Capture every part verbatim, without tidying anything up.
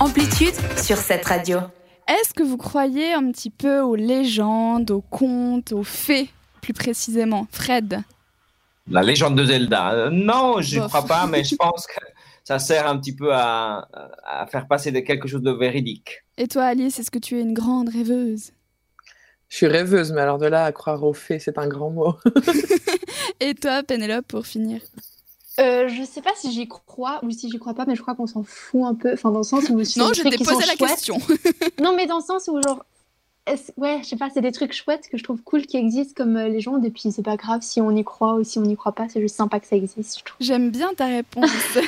Amplitude sur cette radio. Est-ce que vous croyez un petit peu aux légendes, aux contes, aux fées, plus précisément? Fred? La légende de Zelda. Euh, non, je ne Bof. crois pas, mais je pense que ça sert un petit peu à, à faire passer de quelque chose de véridique. Et toi, Alice, est-ce que tu es une grande rêveuse? Je suis rêveuse, mais alors de là à croire aux fées, c'est un grand mot. Et toi, Pénélope, pour finir? Euh, je sais pas si j'y crois ou si j'y crois pas, mais je crois qu'on s'en fout un peu. Enfin, dans le sens où c'est Non, des je trucs t'ai qui posé sont la chouettes. question. Non, mais dans le sens où genre, est-ce- ouais, je sais pas, c'est des trucs chouettes que je trouve cool qui existent comme euh, légendes. Et puis c'est pas grave si on y croit ou si on n'y croit pas. C'est juste sympa que ça existe, je trouve. J'aime bien ta réponse.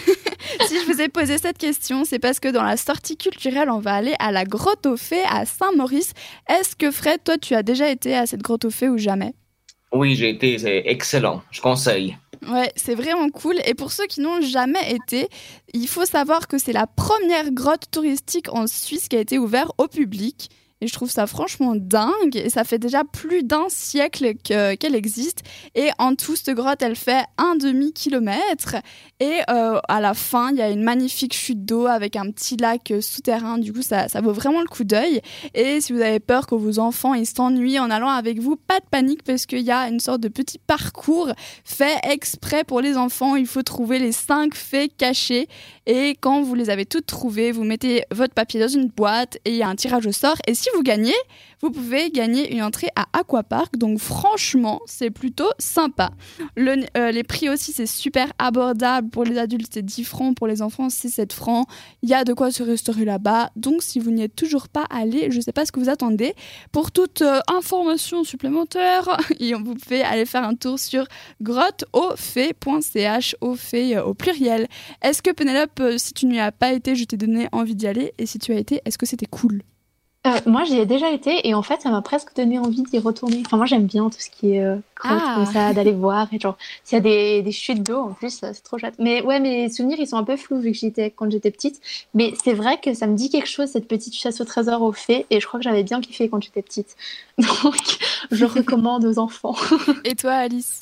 Si je vous ai posé cette question, c'est parce que dans la sortie culturelle, on va aller à la grotte aux fées à Saint-Maurice. Est-ce que Fred, toi, tu as déjà été à cette grotte aux fées ou jamais? Oui, j'ai été, c'est excellent. Je conseille. Ouais, c'est vraiment cool. Et pour ceux qui n'ont jamais été, il faut savoir que c'est la première grotte touristique en Suisse qui a été ouverte au public. Et je trouve ça franchement dingue. Et ça fait déjà plus d'un siècle que- qu'elle existe. Et en tout, cette grotte, elle fait un demi-kilomètre. Et euh, à la fin, il y a une magnifique chute d'eau avec un petit lac euh, souterrain. Du coup, ça, ça vaut vraiment le coup d'œil. Et si vous avez peur que vos enfants ils s'ennuient en allant avec vous, pas de panique parce qu'il y a une sorte de petit parcours fait exprès pour les enfants. Il faut trouver les cinq fées cachées. Et quand vous les avez toutes trouvées, vous mettez votre papier dans une boîte et il y a un tirage au sort. Et si vous gagnez, vous pouvez gagner une entrée à Aquapark. Donc franchement, c'est plutôt sympa. Le, euh, les prix aussi, c'est super abordable. Pour les adultes, c'est dix francs. Pour les enfants, c'est sept francs. Il y a de quoi se restaurer là-bas. Donc si vous n'y êtes toujours pas allé, je ne sais pas ce que vous attendez. Pour toute euh, information supplémentaire, et vous pouvez aller faire un tour sur grotte au fées point c h, au fées euh, au pluriel. Est-ce que Pénélope, euh, si tu n'y as pas été, je t'ai donné envie d'y aller? Et si tu as été, est-ce que c'était cool? Euh, moi, j'y ai déjà été et en fait, ça m'a presque donné envie d'y retourner. Enfin, moi, j'aime bien tout ce qui est euh, grotte Ah. comme ça, d'aller voir. Et genre, s'il y a des, des chutes d'eau en plus, ça, c'est trop chouette. Mais ouais, mes souvenirs, ils sont un peu flous vu que j'y étais quand j'étais petite. Mais c'est vrai que ça me dit quelque chose, cette petite chasse au trésor aux fées. Et je crois que j'avais bien kiffé quand j'étais petite. Donc, je recommande aux enfants. Et toi, Alice?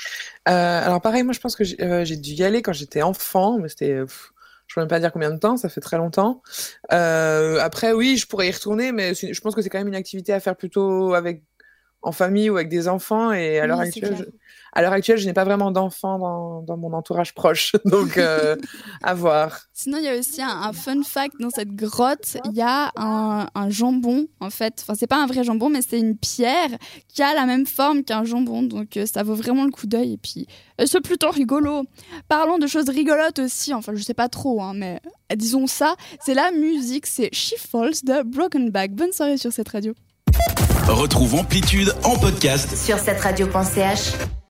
Euh, alors pareil, moi je pense que j'ai, euh, j'ai dû y aller quand j'étais enfant, mais c'était, euh, pff, je peux même pas dire combien de temps, ça fait très longtemps. Euh, après oui, je pourrais y retourner, mais c'est- je pense que c'est quand même une activité à faire plutôt avec en famille ou avec des enfants. Et à l'heure Oui, c'est actuelle, clair. je, à l'heure actuelle, je n'ai pas vraiment d'enfants dans, dans mon entourage proche, donc euh, à voir. Sinon, il y a aussi un, un fun fact dans cette grotte. Il y a un, un jambon, en fait. Enfin, c'est pas un vrai jambon, mais c'est une pierre qui a la même forme qu'un jambon. Donc, euh, ça vaut vraiment le coup d'œil. Et puis, euh, c'est plutôt rigolo. Parlons de choses rigolotes aussi. Enfin, je sais pas trop, hein, mais euh, disons ça. C'est la musique. C'est She Falls de Broken Back. Bonne soirée sur cette radio. Retrouve Amplitude en podcast Sur cette radio point c h.